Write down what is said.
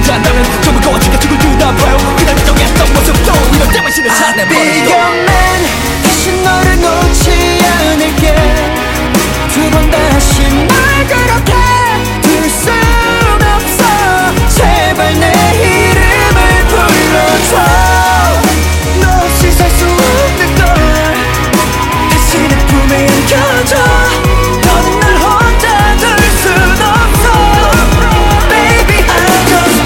혼자 한다면 정말 거치게 죽을 듯 아파요. 그날 정했던 모습도 이럴 때만 신을 찾아버리고 비교만 다시 너를 놓치